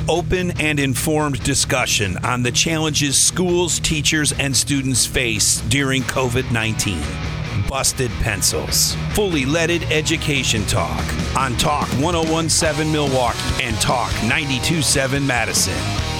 Open and informed discussion on the challenges schools, teachers, and students face during COVID-19. Busted Pencils. Fully leaded education talk on Talk 1017 Milwaukee and Talk 92.7 Madison.